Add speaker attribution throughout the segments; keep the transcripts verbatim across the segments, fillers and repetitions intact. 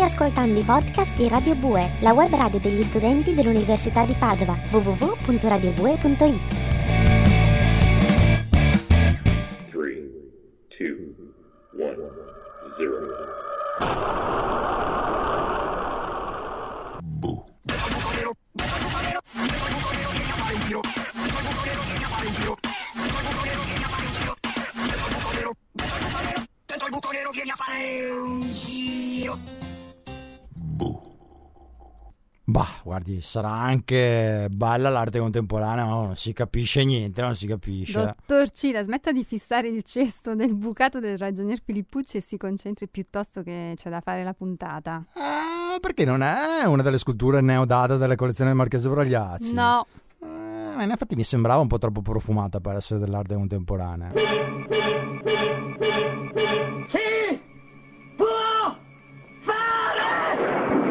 Speaker 1: ascoltando i podcast di Radio Bue, la web radio degli studenti dell'Università di Padova. w w w punto radio bue punto i t.
Speaker 2: three, two, one, zero. Bu.
Speaker 3: Dentro il buco nero vieni a fare un giro.
Speaker 2: Bu.
Speaker 4: Bah, guardi, sarà anche bella l'arte contemporanea, ma non si capisce niente, non si capisce.
Speaker 5: Dottor Cila, smetta di fissare il cesto del bucato del ragionier Filippucci e si concentri piuttosto che c'è da fare la puntata.
Speaker 4: Ah, perché non è una delle sculture neodate delle collezioni del Marchese Brogliacci?
Speaker 5: No.
Speaker 4: Eh, in effetti mi sembrava un po' troppo profumata per essere dell'arte contemporanea.
Speaker 3: Si può fare!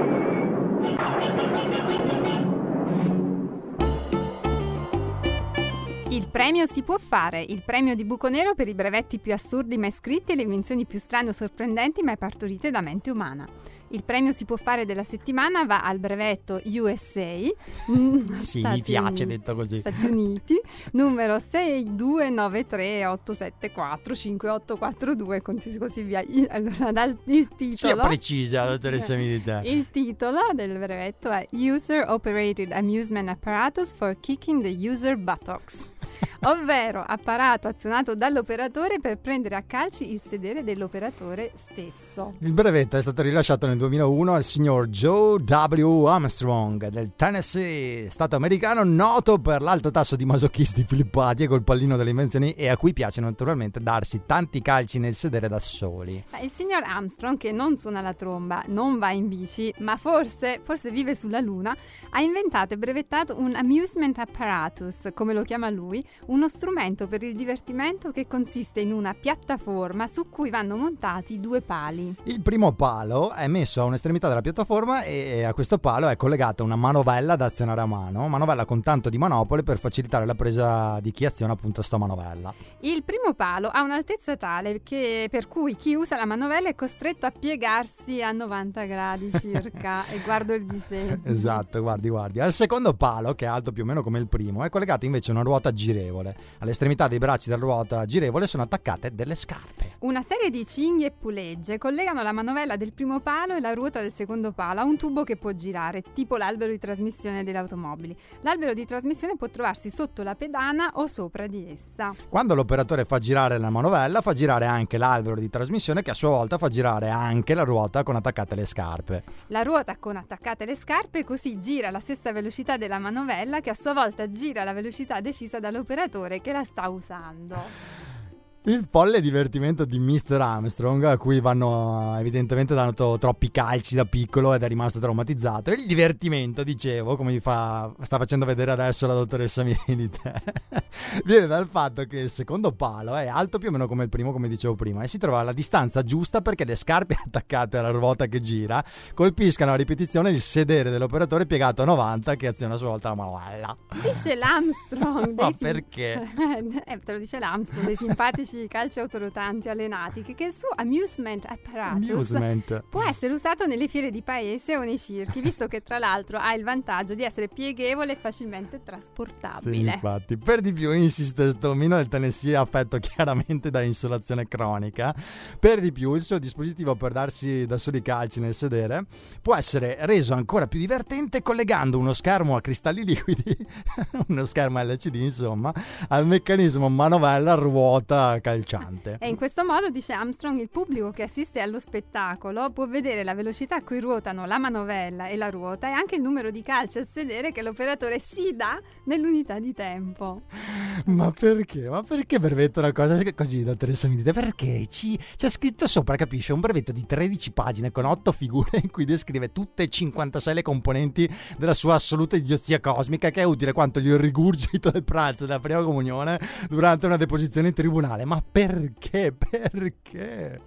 Speaker 5: Il premio si può fare, il premio di Buco Nero per i brevetti più assurdi mai scritti e le invenzioni più strane o sorprendenti mai partorite da mente umana. Il premio si può fare della settimana va al brevetto U S A.
Speaker 4: Sì,
Speaker 5: Stati
Speaker 4: mi piace
Speaker 5: Uniti,
Speaker 4: detto così.
Speaker 5: Stati Uniti, numero sei due nove tre otto sette quattro cinque otto quattro due, così, così via. Allora, dal il titolo.
Speaker 4: Sia precisa, dottoressa Milita.
Speaker 5: Il titolo del brevetto è User Operated Amusement Apparatus for Kicking the User Buttocks, ovvero apparato azionato dall'operatore per prendere a calci il sedere dell'operatore stesso.
Speaker 4: Il brevetto è stato rilasciato nel duemilauno al signor Joe W. Armstrong del Tennessee, stato americano noto per l'alto tasso di masochisti flippati e col pallino delle invenzioni e a cui piace naturalmente darsi tanti calci nel sedere da soli.
Speaker 5: Il signor Armstrong, che non suona la tromba, non va in bici, ma forse, forse vive sulla Luna, ha inventato e brevettato un amusement apparatus, come lo chiama lui, uno strumento per il divertimento che consiste in una piattaforma su cui vanno montati due pali.
Speaker 4: Il primo palo è messo a un'estremità della piattaforma e a questo palo è collegata una manovella da azionare a mano, manovella con tanto di manopole per facilitare la presa di chi aziona appunto sta manovella.
Speaker 5: Il primo palo ha un'altezza tale che, per cui chi usa la manovella è costretto a piegarsi a novanta gradi circa e guardo il disegno.
Speaker 4: Esatto, guardi, guardi. Al secondo palo, che è alto più o meno come il primo, è collegata invece una ruota girevole. All'estremità dei bracci della ruota girevole sono attaccate delle scarpe.
Speaker 5: Una serie di cinghie e pulegge collegano la manovella del primo palo e la ruota del secondo palo a un tubo che può girare, tipo l'albero di trasmissione delle automobili. L'albero di trasmissione può trovarsi sotto la pedana o sopra di essa.
Speaker 4: Quando l'operatore fa girare la manovella, fa girare anche l'albero di trasmissione, che a sua volta fa girare anche la ruota con attaccate le scarpe.
Speaker 5: La ruota con attaccate le scarpe così gira alla stessa velocità della manovella, che a sua volta gira alla velocità decisa dall'operatore che la sta usando.
Speaker 4: Il folle divertimento di mister Armstrong, a cui vanno evidentemente dato troppi calci da piccolo ed è rimasto traumatizzato. E il divertimento, dicevo, come mi fa, sta facendo vedere adesso la dottoressa Milite, viene dal fatto che il secondo palo è alto più o meno come il primo, come dicevo prima, e si trova alla distanza giusta perché le scarpe attaccate alla ruota che gira colpiscano a ripetizione il sedere dell'operatore piegato a novanta che aziona a sua volta la manovella.
Speaker 5: Dice l'Armstrong.
Speaker 4: Ma
Speaker 5: sim-
Speaker 4: perché?
Speaker 5: eh, te lo dice l'Armstrong, dei simpatici calci autorotanti allenati, che, che il suo amusement apparatus
Speaker 4: Amusement.
Speaker 5: può essere usato nelle fiere di paese o nei circhi, visto che tra l'altro ha il vantaggio di essere pieghevole e facilmente trasportabile.
Speaker 4: Sì, infatti. Per di più, insiste sto omino del Tennessee affetto chiaramente da insolazione cronica. Per di più, il suo dispositivo per darsi da soli calci nel sedere può essere reso ancora più divertente collegando uno schermo a cristalli liquidi, uno schermo L C D insomma, al meccanismo manovella ruota calciante.
Speaker 5: E in questo modo, dice Armstrong, il pubblico che assiste allo spettacolo può vedere la velocità a cui ruotano la manovella e la ruota e anche il numero di calci al sedere che l'operatore si dà nell'unità di tempo.
Speaker 4: Ma perché? Ma perché brevetto una cosa così, dottoressa Milite? Perché ci, c'è scritto sopra, capisce, un brevetto di tredici pagine con otto figure in cui descrive tutte e cinquantasei le componenti della sua assoluta idiozia cosmica, che è utile quanto il rigurgito del pranzo della prima comunione durante una deposizione in tribunale. Ma perché? Perché?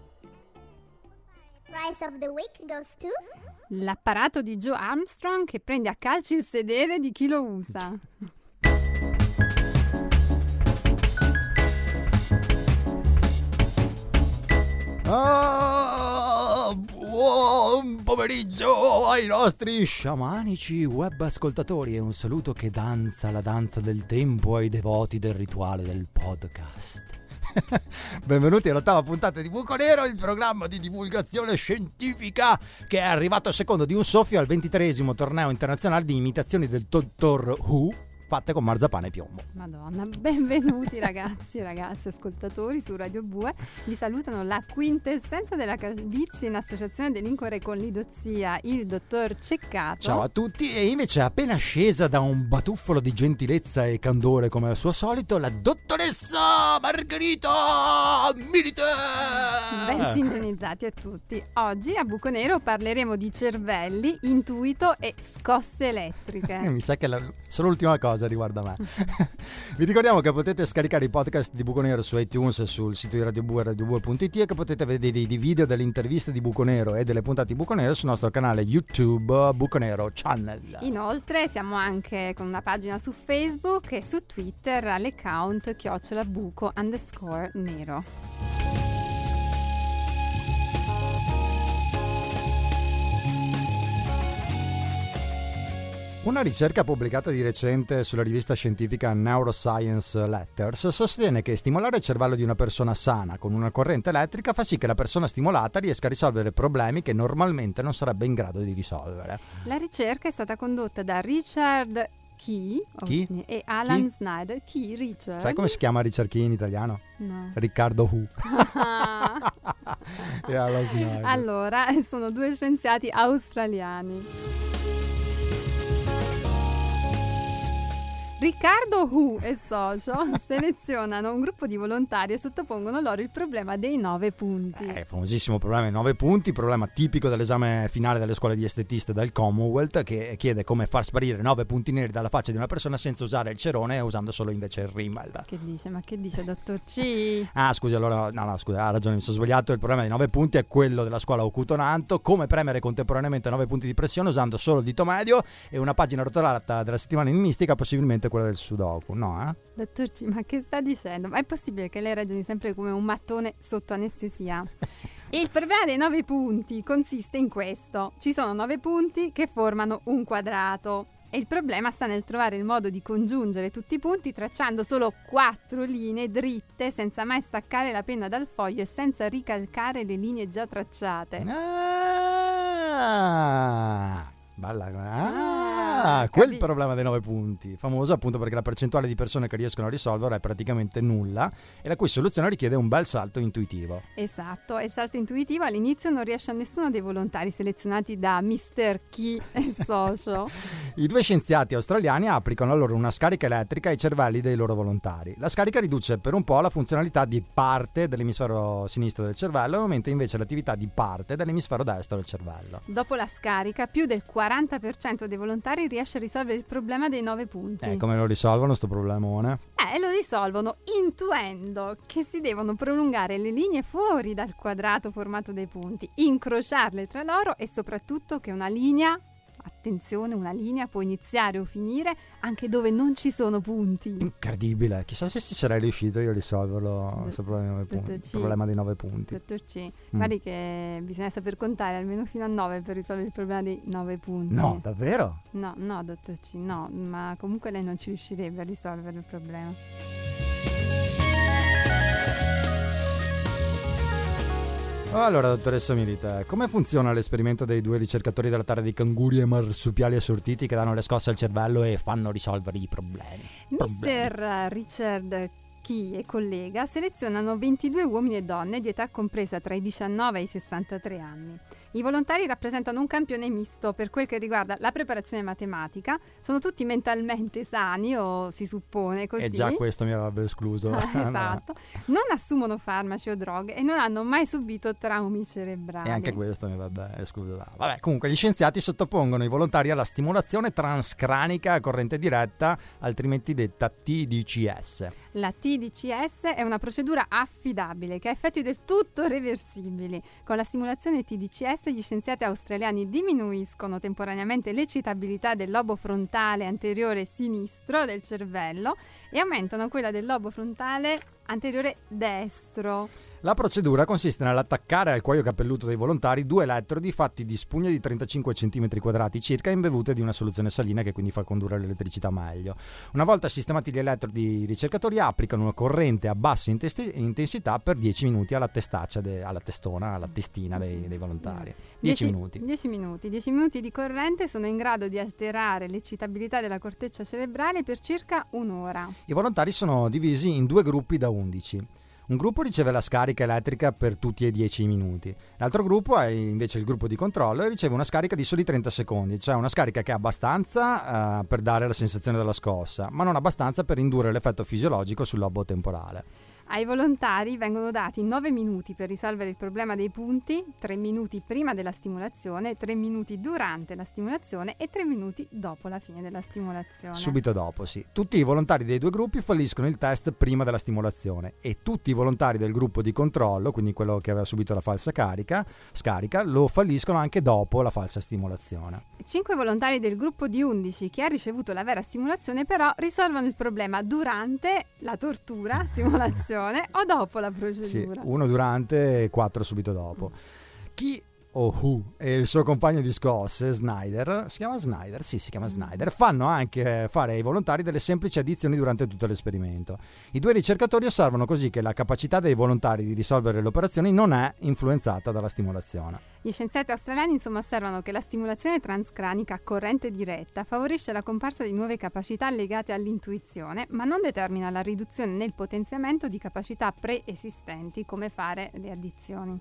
Speaker 1: Price of the week goes to
Speaker 5: L'apparato di Joe Armstrong che prende a calci il sedere di chi lo usa.
Speaker 4: Ah, buon pomeriggio pomeriggio ai nostri sciamanici web ascoltatori e un saluto che danza la danza del tempo ai devoti del rituale del podcast. Benvenuti all'ottava puntata di Buco Nero, il programma di divulgazione scientifica che è arrivato a secondo di un soffio al ventitreesimo torneo internazionale di imitazioni del Doctor Who fatte con marzapane e piombo.
Speaker 5: Madonna, benvenuti ragazzi e ragazze ascoltatori su Radio Bue. Vi salutano la quintessenza della calvizie in associazione delinquere con l'idozia, il dottor Ceccato.
Speaker 4: Ciao a tutti, e invece appena scesa da un batuffolo di gentilezza e candore come al suo solito, la dottoressa Margherita Milite.
Speaker 5: Ben sintonizzati a tutti. Oggi a Buco Nero parleremo di cervelli, intuito e scosse elettriche.
Speaker 4: Mi sa che la, solo l'ultima cosa riguarda me. Vi ricordiamo che potete scaricare i podcast di Buco Nero su iTunes e sul sito di Radio Bue, radio bue punto it, e che potete vedere i video delle interviste di Buco Nero e delle puntate di Buco Nero sul nostro canale YouTube Buco Nero Channel.
Speaker 5: Inoltre siamo anche con una pagina su Facebook e su Twitter all'account chiocciola buco underscore nero.
Speaker 4: Una ricerca pubblicata di recente sulla rivista scientifica Neuroscience Letters sostiene che stimolare il cervello di una persona sana con una corrente elettrica fa sì che la persona stimolata riesca a risolvere problemi che normalmente non sarebbe in grado di risolvere.
Speaker 5: La ricerca è stata condotta da Richard Key
Speaker 4: Chi?
Speaker 5: e Alan
Speaker 4: Chi?
Speaker 5: Snyder. Key, Richard.
Speaker 4: Sai come si chiama Richard Key in italiano?
Speaker 5: No.
Speaker 4: Riccardo Who. E Alan Snyder.
Speaker 5: Allora, sono due scienziati australiani. Riccardo Who e socio selezionano un gruppo di volontari e sottopongono loro il problema dei nove punti.
Speaker 4: Eh, famosissimo problema dei nove punti, problema tipico dell'esame finale delle scuole di estetiste del Commonwealth, che chiede come far sparire nove punti neri dalla faccia di una persona senza usare il cerone e usando solo invece il rímel.
Speaker 5: Che dice? Ma che dice, dottor C?
Speaker 4: Ah, scusi, allora, no, no, scusa, ha ragione, mi sono sbagliato. Il problema dei nove punti è quello della scuola Ocutonanto, come premere contemporaneamente nove punti di pressione usando solo il dito medio, e una pagina rotolata della settimana enigmistica, possibilmente quella del Sudoku, no? Eh?
Speaker 5: Dottor C, ma che sta dicendo? Ma è possibile che lei ragioni sempre come un mattone sotto anestesia? Il problema dei nove punti consiste in questo: ci sono nove punti che formano un quadrato e il problema sta nel trovare il modo di congiungere tutti i punti tracciando solo quattro linee dritte senza mai staccare la penna dal foglio e senza ricalcare le linee già tracciate.
Speaker 4: Ah! Balla, ah,
Speaker 5: Ah,
Speaker 4: quel
Speaker 5: capito.
Speaker 4: problema dei nove punti, famoso appunto perché la percentuale di persone che riescono a risolverlo è praticamente nulla e la cui soluzione richiede un bel salto intuitivo.
Speaker 5: Esatto, e il salto intuitivo all'inizio non riesce a nessuno dei volontari selezionati da mister Key e socio.
Speaker 4: I due scienziati australiani applicano allora una scarica elettrica ai cervelli dei loro volontari. La scarica riduce per un po' la funzionalità di parte dell'emisfero sinistro del cervello e aumenta invece l'attività di parte dell'emisfero destro del cervello.
Speaker 5: Dopo la scarica, più del quaranta per cento dei volontari riesce a risolvere il problema dei nove punti.
Speaker 4: Eh, come lo risolvono sto problemone?
Speaker 5: Eh, lo risolvono intuendo che si devono prolungare le linee fuori dal quadrato formato dai punti, incrociarle tra loro e soprattutto che una linea, attenzione, una linea può iniziare o finire anche dove non ci sono punti.
Speaker 4: Incredibile, chissà se ci sarei riuscito io a risolverlo, questo problema, dei nove punti, il
Speaker 5: C.
Speaker 4: problema dei nove punti.
Speaker 5: Dottor C,
Speaker 4: Mm.
Speaker 5: guardi che bisogna saper contare almeno fino a nove per risolvere il problema dei nove punti.
Speaker 4: No, davvero?
Speaker 5: No, no, dottor C, no, ma comunque lei non ci riuscirebbe a risolvere il problema.
Speaker 4: Allora, dottoressa Milite, come funziona l'esperimento dei due ricercatori della terra di canguri e marsupiali assortiti che danno le scosse al cervello e fanno risolvere i problemi?
Speaker 5: mister Richard Key e collega selezionano ventidue uomini e donne di età compresa tra i diciannove e i sessantatré anni. I volontari rappresentano un campione misto per quel che riguarda la preparazione matematica, sono tutti mentalmente sani, o si suppone così.
Speaker 4: E già questo mi avrebbe escluso.
Speaker 5: Esatto. Non assumono farmaci o droghe e non hanno mai subito traumi cerebrali.
Speaker 4: E anche questo mi avrebbe escluso. Vabbè, comunque gli scienziati sottopongono i volontari alla stimolazione transcranica a corrente diretta, altrimenti detta T D C S.
Speaker 5: La T D C S è una procedura affidabile che ha effetti del tutto reversibili. Con la stimolazione T D C S gli scienziati australiani diminuiscono temporaneamente l'eccitabilità del lobo frontale anteriore sinistro del cervello e aumentano quella del lobo frontale anteriore destro.
Speaker 4: La procedura consiste nell'attaccare al cuoio capelluto dei volontari due elettrodi fatti di spugne di trentacinque centimetri quadrati circa imbevute di una soluzione salina che quindi fa condurre l'elettricità meglio. Una volta sistemati gli elettrodi, i ricercatori applicano una corrente a bassa intensità per dieci minuti alla testaccia, de, alla testona, alla testina dei, dei volontari. dieci minuti.
Speaker 5: dieci minuti. dieci minuti di corrente sono in grado di alterare l'eccitabilità della corteccia cerebrale per circa un'ora.
Speaker 4: I volontari sono divisi in due gruppi da undici. Un gruppo riceve la scarica elettrica per tutti e dieci minuti, l'altro gruppo è invece il gruppo di controllo e riceve una scarica di soli trenta secondi, cioè una scarica che è abbastanza uh, per dare la sensazione della scossa, ma non abbastanza per indurre l'effetto fisiologico sul lobo temporale.
Speaker 5: Ai volontari vengono dati nove minuti per risolvere il problema dei punti, tre minuti prima della stimolazione, tre minuti durante la stimolazione e tre minuti dopo la fine della stimolazione.
Speaker 4: Subito dopo, sì. Tutti i volontari dei due gruppi falliscono il test prima della stimolazione e tutti i volontari del gruppo di controllo, quindi quello che aveva subito la falsa carica, scarica, lo falliscono anche dopo la falsa stimolazione.
Speaker 5: Cinque volontari del gruppo di undici che ha ricevuto la vera stimolazione però risolvono il problema durante la tortura, stimolazione, o dopo la procedura.
Speaker 4: Sì, uno durante e quattro subito dopo. Chi o Who e il suo compagno di scosse, Snyder, si chiama Snyder? Sì, si chiama Snyder, fanno anche fare ai volontari delle semplici addizioni durante tutto l'esperimento. I due ricercatori osservano così che la capacità dei volontari di risolvere le operazioni non è influenzata dalla stimolazione.
Speaker 5: Gli scienziati australiani insomma osservano che la stimolazione transcranica a corrente diretta favorisce la comparsa di nuove capacità legate all'intuizione, ma non determina la riduzione nel potenziamento di capacità preesistenti come fare le addizioni.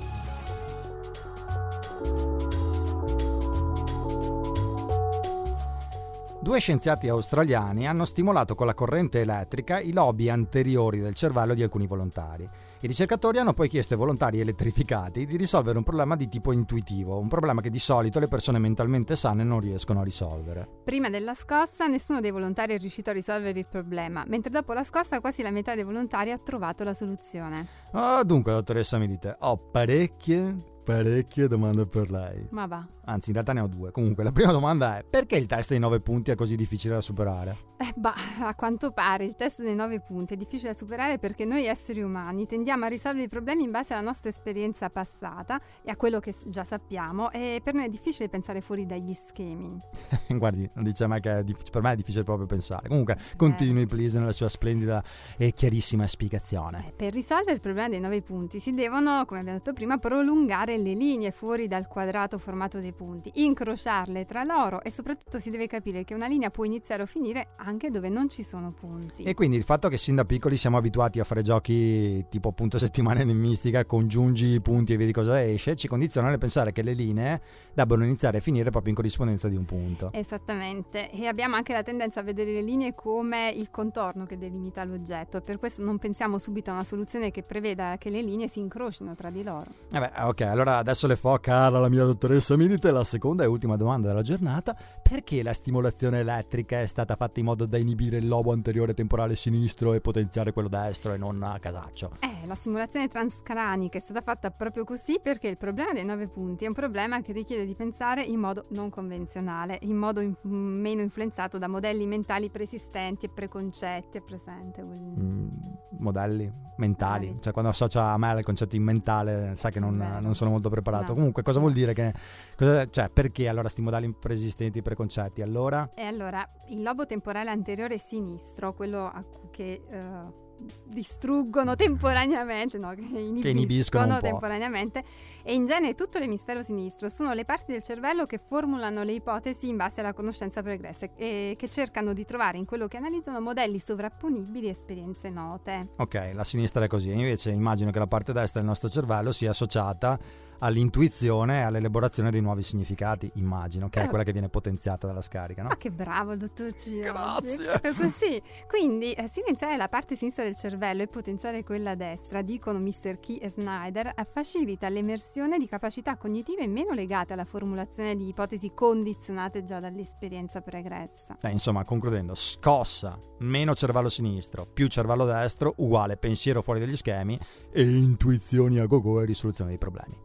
Speaker 4: Due scienziati australiani hanno stimolato con la corrente elettrica i lobi anteriori del cervello di alcuni volontari. I ricercatori hanno poi chiesto ai volontari elettrificati di risolvere un problema di tipo intuitivo, un problema che di solito le persone mentalmente sane non riescono a risolvere.
Speaker 5: Prima della scossa nessuno dei volontari è riuscito a risolvere il problema, mentre dopo la scossa quasi la metà dei volontari ha trovato la soluzione.
Speaker 4: Ah, dunque, dottoressa, mi dite, ho parecchie... Parecchie domande per lei.
Speaker 5: Ma va.
Speaker 4: Anzi, in realtà ne ho due. Comunque, la prima domanda è: perché il test dei nove punti è così difficile da superare?
Speaker 5: Eh, bah, a quanto pare il test dei nove punti è difficile da superare perché noi esseri umani tendiamo a risolvere i problemi in base alla nostra esperienza passata e a quello che già sappiamo, e per noi è difficile pensare fuori dagli schemi.
Speaker 4: Guardi, non dice mai che è difficile, per me è difficile proprio pensare. Comunque, continui eh. please nella sua splendida e chiarissima spiegazione.
Speaker 5: Eh, per risolvere il problema dei nove punti si devono, come abbiamo detto prima, prolungare le linee fuori dal quadrato formato dei punti, incrociarle tra loro e soprattutto si deve capire che una linea può iniziare o finire anche dove non ci sono punti.
Speaker 4: E quindi il fatto che sin da piccoli siamo abituati a fare giochi tipo appunto settimana enigmistica, congiungi i punti e vedi cosa esce, ci condiziona a pensare che le linee debbano iniziare e finire proprio in corrispondenza di un punto.
Speaker 5: Esattamente, e abbiamo anche la tendenza a vedere le linee come il contorno che delimita l'oggetto, per questo non pensiamo subito a una soluzione che preveda che le linee si incrocino tra di loro.
Speaker 4: Vabbè, ok, allora adesso le fo, cara la mia dottoressa Milite, la seconda e ultima domanda della giornata: perché la stimolazione elettrica è stata fatta in modo da inibire il lobo anteriore temporale sinistro e potenziare quello destro e non a casaccio?
Speaker 5: Eh, la stimolazione transcranica è stata fatta proprio così perché il problema dei nove punti è un problema che richiede di pensare in modo non convenzionale, in modo in- meno influenzato da modelli mentali preesistenti e preconcetti. È presente?
Speaker 4: Mm, modelli mentali, Dai. Cioè quando associa a me il concetto in mentale sa che non, non sono molto preparato. No. Comunque cosa vuol dire che cosa, cioè perché allora sti modelli preesistenti, preconcetti? Allora?
Speaker 5: E allora il lobo temporale anteriore sinistro, quello a, che uh, distruggono temporaneamente, no, che inibiscono,
Speaker 4: che inibiscono
Speaker 5: temporaneamente, e in genere tutto l'emisfero sinistro sono le parti del cervello che formulano le ipotesi in base alla conoscenza pregressa e che cercano di trovare in quello che analizzano modelli sovrapponibili e esperienze note.
Speaker 4: Ok, la sinistra è così, invece immagino che la parte destra del nostro cervello sia associata all'intuizione e all'elaborazione dei nuovi significati, immagino, che eh, è quella che viene potenziata dalla scarica, no?
Speaker 5: Ma che bravo il dottor G.
Speaker 4: Grazie!
Speaker 5: È così. Quindi eh, silenziare la parte sinistra del cervello e potenziare quella destra, dicono mister Key e Snyder, facilita l'emersione di capacità cognitive meno legate alla formulazione di ipotesi condizionate già dall'esperienza pregressa.
Speaker 4: Eh, insomma, concludendo, scossa, meno cervello sinistro, più cervello destro, uguale pensiero fuori dagli schemi e intuizioni a go-go e risoluzione dei problemi.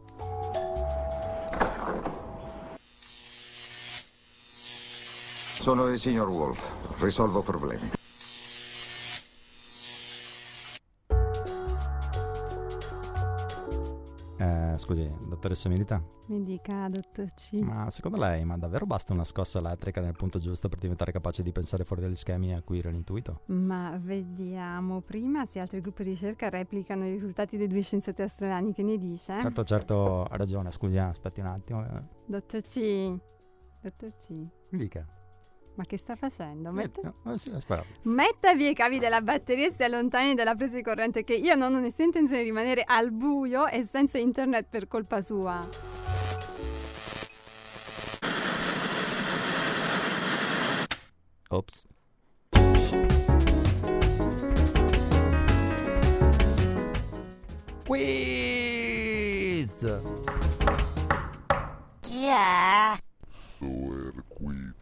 Speaker 6: Sono il signor Wolf, risolvo problemi.
Speaker 4: scusi, dottoressa Milita,
Speaker 5: Mi dica, dottor C.
Speaker 4: ma secondo lei ma davvero basta una scossa elettrica nel punto giusto per diventare capace di pensare fuori dagli schemi e acquisire l'intuito?
Speaker 5: Ma vediamo prima se altri gruppi di ricerca replicano i risultati dei due scienziati australiani. Che ne dice?
Speaker 4: Certo, certo, ha ragione, scusi, eh, aspetti un attimo. eh.
Speaker 5: Dottor C. Dottor C.
Speaker 4: Mi dica.
Speaker 5: Ma che sta facendo? Metta,
Speaker 4: Eh, eh, sì, aspetta.
Speaker 5: metta via i cavi della batteria e si allontani dalla presa di corrente, che io non ho nessuna intenzione di rimanere al buio e senza internet per colpa sua.
Speaker 4: Ops. Quiz!
Speaker 3: Chi è?
Speaker 2: Soer Quiz.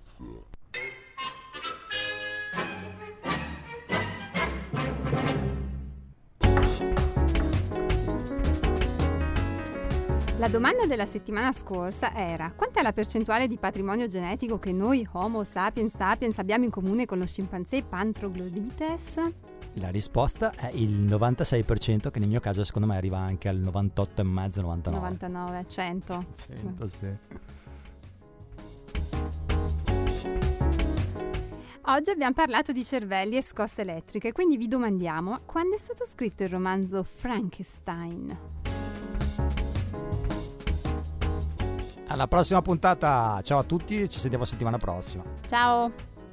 Speaker 5: La domanda della settimana scorsa era: quant'è la percentuale di patrimonio genetico che noi Homo sapiens sapiens abbiamo in comune con lo scimpanzé Pantroglodytes?
Speaker 4: La risposta è il novantasei per cento, che nel mio caso secondo me arriva anche al novantotto virgola cinque novantanove.
Speaker 5: novantanove, cento.
Speaker 4: cento, sì.
Speaker 5: Oggi abbiamo parlato di cervelli e scosse elettriche, quindi vi domandiamo: quando è stato scritto il romanzo Frankenstein?
Speaker 4: Alla prossima puntata, ciao a tutti, ci sentiamo settimana prossima.
Speaker 5: Ciao!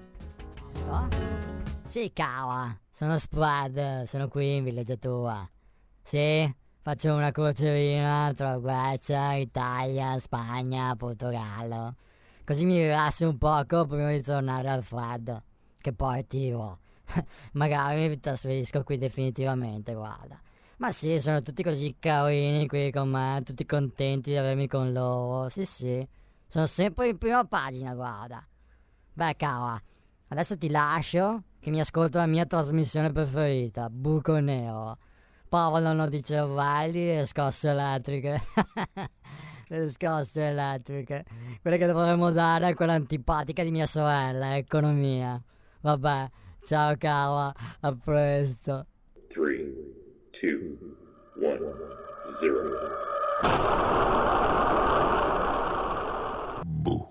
Speaker 7: Sì, cava, sono Spad, sono qui in villeggiatura. Sì, faccio una crocerina tra Grecia, Italia, Spagna, Portogallo. Così mi rilasso un poco prima di tornare al freddo, che poi tiro. Magari mi trasferisco qui definitivamente, guarda. Ma sì, sono tutti così carini qui con me, tutti contenti di avermi con loro. Sì, sì, sono sempre in prima pagina, guarda. Beh, cava, adesso ti lascio, che mi ascolto la mia trasmissione preferita, Buco Nero. Parlano di cervelli e scosse elettriche. Le scosse elettriche, quelle che dovremmo dare a quella antipatica di mia sorella, economia. Vabbè, ciao cava, a presto.
Speaker 2: Three, two, one, zero. Boo.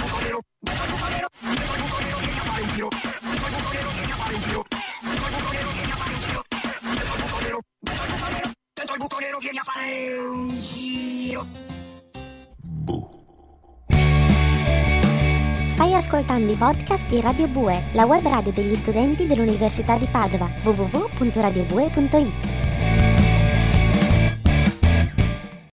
Speaker 3: Dentro il buco nero vieni a fare un giro.
Speaker 2: Boo.
Speaker 1: Stai ascoltando i podcast di Radio Bue, la web radio degli studenti dell'Università di Padova. w w w punto radio bue punto i t